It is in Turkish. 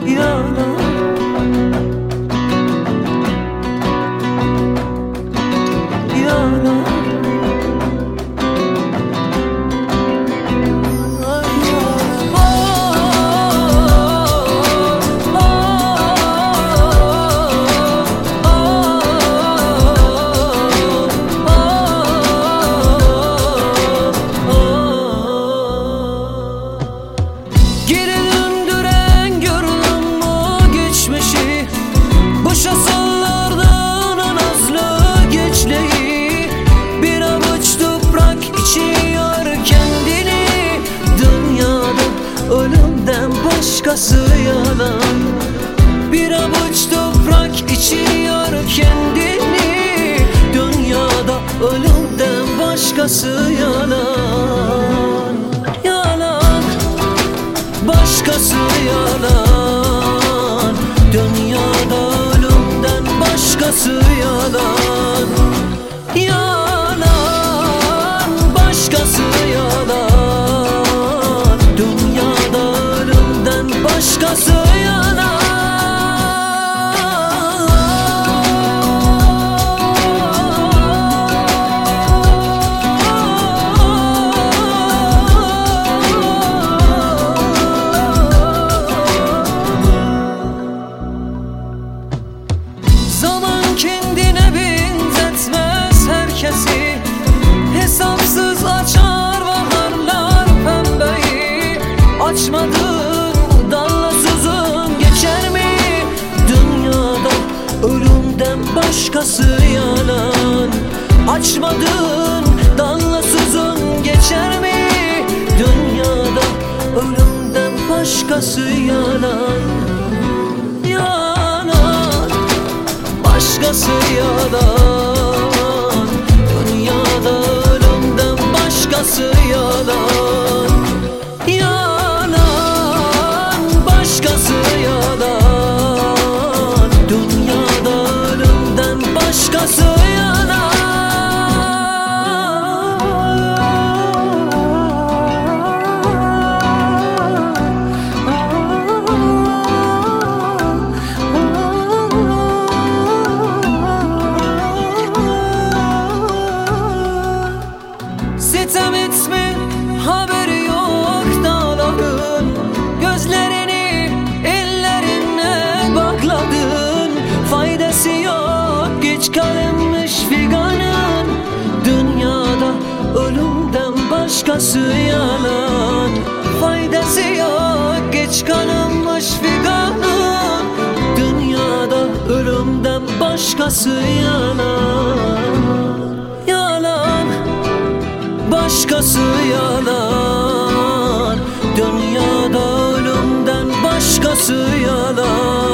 yalan. Yalan. Geri döndüren gördüm o geçmişi, boşa sallardan o nazlı geçleyi. Bir avuç toprak içiyor kendini, dünyada ölümden başkası yalan. Bir avuç toprak içiyor kendini, dünyada ölümden başkası yalan. Yalan, başkası yalan. Dünyada ölümden başkası yalan. Yalan, başkası yalan. Dünyada ölümden başkası yalan. Zaman kendine benzetmez herkesi, hesapsız açar baharlar pembeyi. Açmadığın dalla sözün geçer mi? Dünyada ölümden başkası yalan. Açmadığın dalla sözün geçer mi? Dünyada ölümden başkası yalan. Yalan, başkası yalan. Dünyada ölümden başkası yalan. Yalan, başkası yalan. Dünyada ölümden başkası yalan. Sitem etme, haberi yok dağların. Gözlerini ellerine bakladın. Faydası yok, geç kalınmış figanın. Dünyada ölümden başkası yalan. Faydası yok, geç kalınmış figanın. Dünyada ölümden başkası yalan. Yalan, başkası yalan. Dünyada ölümden başkası yalan.